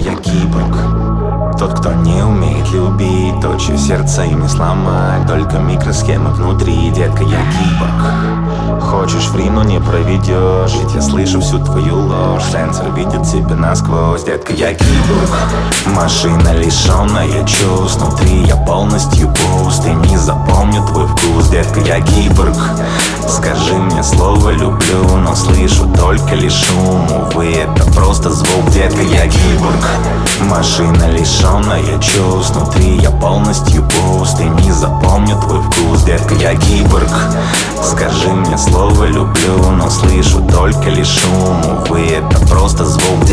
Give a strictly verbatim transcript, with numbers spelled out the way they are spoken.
я киборг. Тот, кто не умеет любить, тот, чье сердце им не сломать. Только микросхемы внутри, детка, я киборг. Хочешь фри, но не проведешь, ведь я слышу всю твою ложь. Сенсор видит тебя насквозь, детка, я киборг. Машина, лишённая чувств, внутри я полностью пуст. И не запомню твой вкус, детка, я киборг. Скажи мне слово люблю, но слышу только лишь шум. Увы, это просто звук, детка, я киборг. Машина, лишённая чувств, внутри я полностью пуст. И не запомню твой вкус, детка, я киборг. Скажи мне слово люблю, но слышу только лишь шум. Увы, это просто звук.